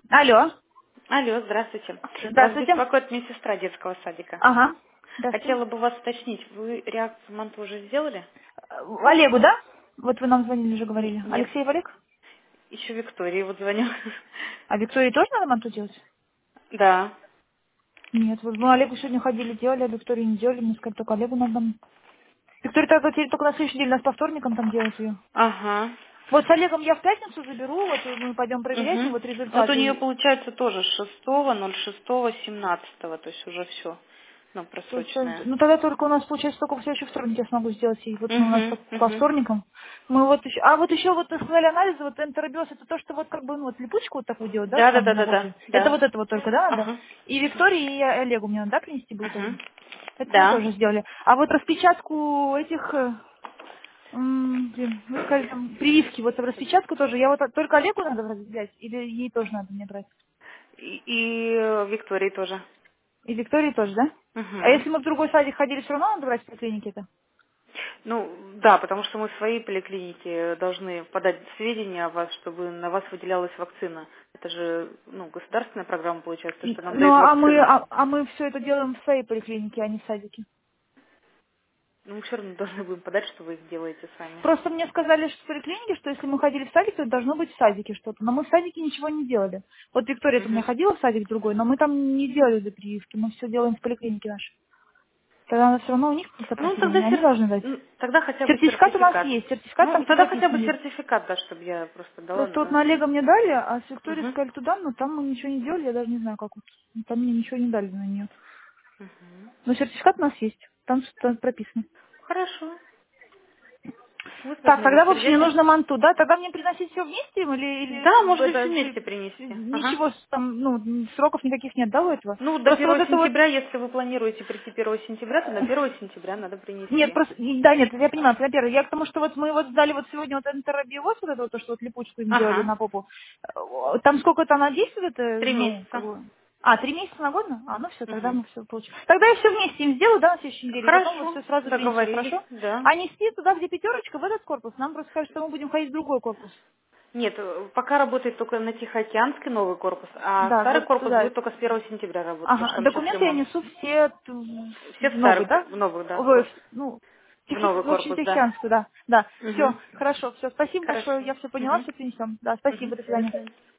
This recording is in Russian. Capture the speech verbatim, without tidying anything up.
Алло. Алло, здравствуйте. Вас Здравствуйте. беспокоит медсестра детского садика. Ага. Здравствуйте. Хотела бы вас уточнить, вы реакцию МАНТу уже сделали? Э, Олегу, да? Вот вы нам звонили, уже Н- говорили. Нет, Алексей Олег? еще Виктории вот звоню. А Виктории тоже надо манту делать? Да. Нет, вот мы Олегу сегодня ходили, делали, а Виктории не делали, мне сказали, только Олегу надо. Виктория только, теперь только на следующей неделе, нас по вторникам там делать ее. Ага. Вот с Олегом я в пятницу заберу, вот мы пойдем проверять, ну Угу. вот Вот у нее результаты. получается тоже с шестого, ноль шестого, семнадцатого, то есть уже все, ну, То есть, э, просроченное. ну тогда только у нас получается только в следующий вторник я смогу сделать. И вот ну, у нас Угу, по, по угу. вторникам. Мы вот еще, а вот еще вот сказали анализы, вот энтеробиоз, это то, что вот как бы ну, вот липучку вот такую делать, да, Да, да, да, там на да, да, возле. Это да. вот это вот только, да, надо? Ага. И Виктории, и Олегу мне надо, да, принести будет тоже? Угу. Это мы Да. тоже сделали. А вот распечатку этих, э, м, блин, вы сказали там прививки, вот распечатку тоже, я вот только Олегу надо взять, или ей тоже надо мне брать? И, и э, Виктории тоже. И Виктории тоже, да? А Угу. если мы в другой садик ходили, все равно надо брать в клинике это? Ну, да, потому что мы в своей поликлинике должны подать сведения о вас, чтобы на вас выделялась вакцина. Это же, ну, государственная программа получается, то, И- что нам Ну, дают а мы, вакцину. а, а мы все это делаем в своей поликлинике, а не в садике. Но мы все равно должны будем подать, что вы их делаете сами. Просто мне сказали, что в поликлинике, что если мы ходили в садик, то должно быть в садике что-то. Но мы в садике ничего не делали. Вот Виктория у меня Мгм. ходила в садик другой, но мы там не делали для прививки, мы все делаем в поликлинике нашей. Тогда надо все равно у них Ну, запросить, тогда, они сер- должны дать. м, тогда хотя бы Сертификат у нас сертификат. есть, сертификат там Ну, все тогда хотя бы прописано есть. сертификат, да, чтобы я просто дала. Просто вот Да. на Олега мне дали, а с Викторией Мгм. сказали туда, но там мы ничего не сделали, я даже не знаю, как вот. Ну, там мне ничего не дали на нее. Мгм. Но сертификат у нас есть, там что прописано. Хорошо. Так, Выполнили, тогда, в общем, мне придете? нужно манту, да? Тогда мне приносить все вместе им или, Да, или можно все это, вместе при- принести. Ага. ничего с- там, ну, сроков никаких нет, да, у этого? Ну, до Просто вот первого это вот, сентября, если вы планируете прийти первого сентября, то до первого сентября надо нет, принести. просто, да, нет, я понимаю, во-первых, я к тому, что вот мы вот сдали вот сегодня вот энтеробиоз, вот это вот, то, что вот липучку им делали Ага. на попу, Э, там сколько-то она действует, э, Три ну, как месяца. бы, а, три месяца на год? А, ну все, тогда Угу. мы все получим. Тогда я все вместе им сделаю, да, на следующей неделе, и потом вот Хорошо. все сразу принесу, Договорились, хорошо? да. А нести туда, где пятерочка, в этот корпус, нам просто скажут, что мы будем ходить в другой корпус. Нет, э, пока работает только на Тихоокеанский новый корпус, а Да, старый вот корпус туда. будет только с первого сентября работать, потому что Ага, там сейчас документы я ремонт. несу все т- Все в в новый, старый, да? в новый, да, Ой, вот. в- ну, В Тихо- новый в общем, корпус, да. Тихоокеанскую, да. Да, все, Угу. хорошо, все, спасибо большое, Хорошо. я все поняла, Угу. все принесем. Да, спасибо, Угу. до До свидания. свидания.